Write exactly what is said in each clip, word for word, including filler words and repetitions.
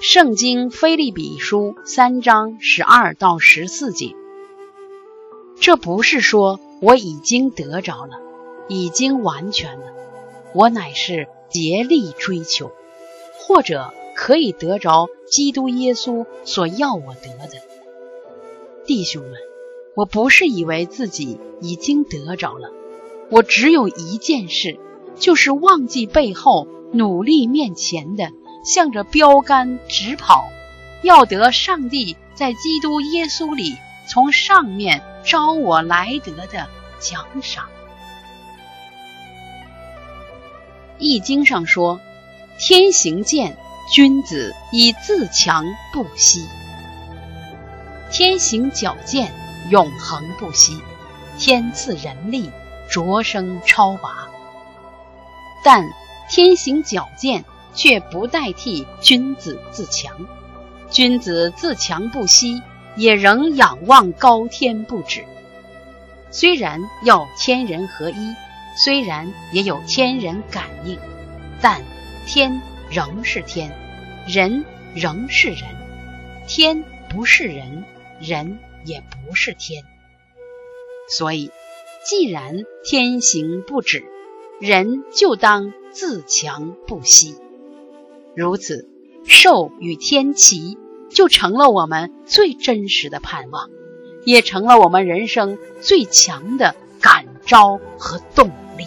圣经腓立比书三章十二到十四节。这不是说我已经得着了，已经完全了，我乃是竭力追求，或者可以得着基督耶稣所要我得的。弟兄们，我不是以为自己已经得着了，我只有一件事，就是忘记背后，努力面前的，向着标杆直跑，要得上帝在基督耶稣里从上面招我来得的奖赏。易经上说，天行健，君子以自强不息。天行矫健，永恒不息，天赐人力，擢升超拔。但天行矫健却不代替君子自强，君子自强不息，也仍仰望高天不止。虽然要天人合一，虽然也有天人感应，但天仍是天，人仍是人，天不是人，人也不是天。所以既然天行不止，人就当自强不息。如此，兽与天齐就成了我们最真实的盼望，也成了我们人生最强的感召和动力。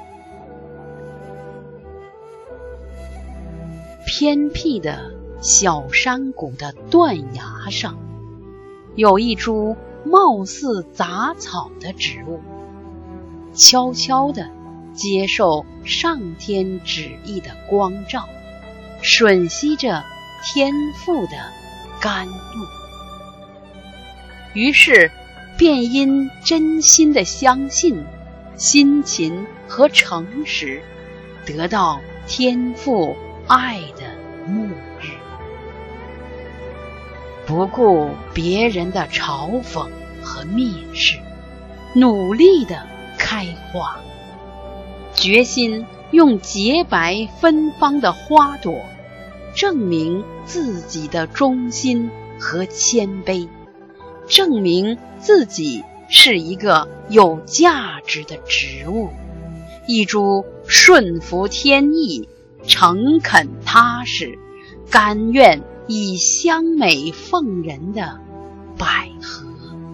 偏僻的小山谷的断崖上，有一株貌似杂草的植物，悄悄地接受上天旨意的光照，吮吸着天父的甘露。于是便因真心的相信、辛勤和诚实，得到天父爱的沐浴，不顾别人的嘲讽和蔑视，努力地开花，决心用洁白芬芳的花朵证明自己的忠心和谦卑，证明自己是一个有价值的植物，一株顺服天意、诚恳踏实、甘愿以香美奉人的百合。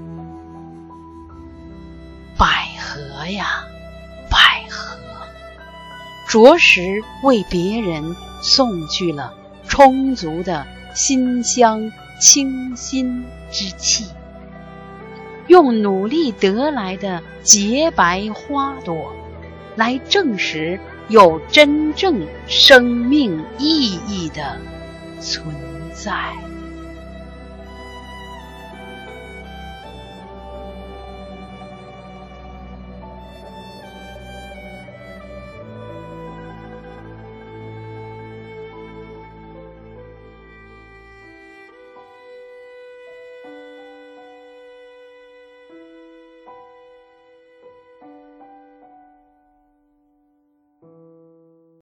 百合呀，百合，着实为别人送去了充足的馨香清新之气，用努力得来的洁白花朵来证实有真正生命意义的存在。